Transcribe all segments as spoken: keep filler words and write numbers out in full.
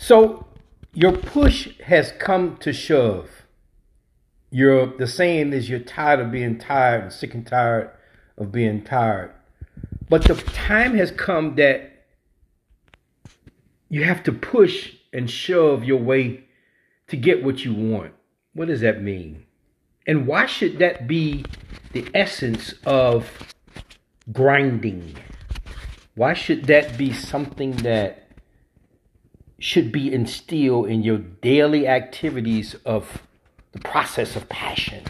So your push has come to shove. You're the saying is you're tired of being tired and sick and tired of being tired. But the time has come that you have to push and shove your way to get what you want. What does that mean? And why should that be the essence of grinding? Why should that be something that should be instilled in your daily activities of the process of passion?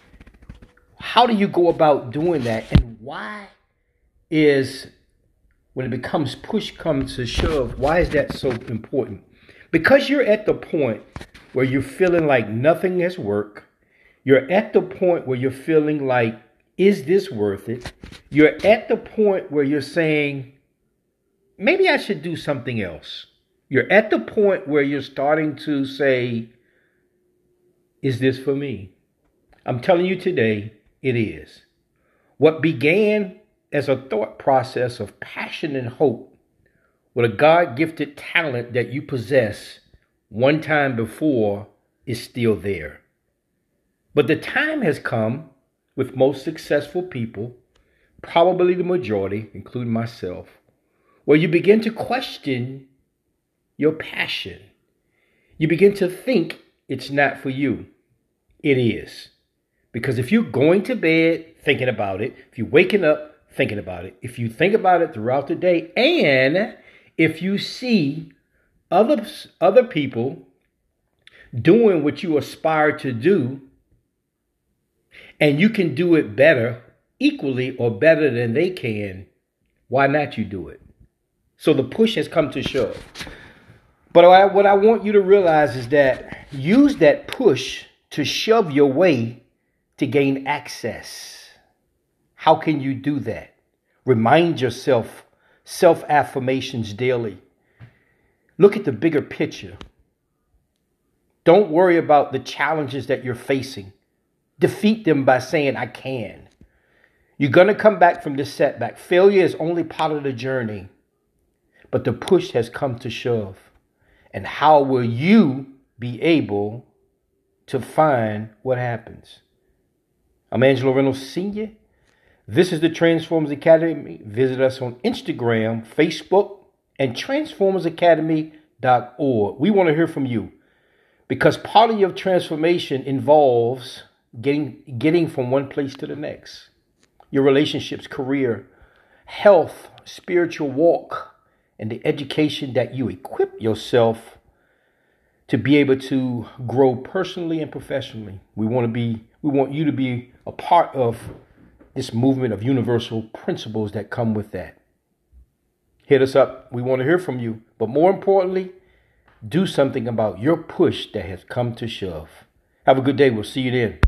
How do you go about doing that? And why is, when it becomes push comes to shove, why is that so important? Because you're at the point where you're feeling like nothing has worked. You're at the point where you're feeling like, is this worth it? You're at the point where you're saying, maybe I should do something else. You're at the point where you're starting to say, is this for me? I'm telling you today, it is. What began as a thought process of passion and hope with a God-gifted talent that you possess one time before is still there. But the time has come with most successful people, probably the majority, including myself, where you begin to question your passion. You begin to think it's not for you. It is. Because if you're going to bed thinking about it, if you're waking up thinking about it, if you think about it throughout the day, and if you see other, other people doing what you aspire to do, and you can do it better, equally or better than they can, why not you do it? So the push has come to shove. But I, what I want you to realize is that use that push to shove your way to gain access. How can you do that? Remind yourself self-affirmations daily. Look at the bigger picture. Don't worry about the challenges that you're facing. Defeat them by saying, I can. You're going to come back from this setback. Failure is only part of the journey. But the push has come to shove. And how will you be able to find what happens? I'm Angelo Reynolds Senior This is the Transformers Academy. Visit us on Instagram, Facebook, and transformers academy dot org. We want to hear from you because part of your transformation involves getting, getting from one place to the next. Your relationships, career, health, spiritual walk, and the education that you equip yourself to be able to grow personally and professionally. We want to be, we want you to be a part of this movement of universal principles that come with that. Hit us up. We want to hear from you. But more importantly, do something about your push that has come to shove. Have a good day. We'll see you then.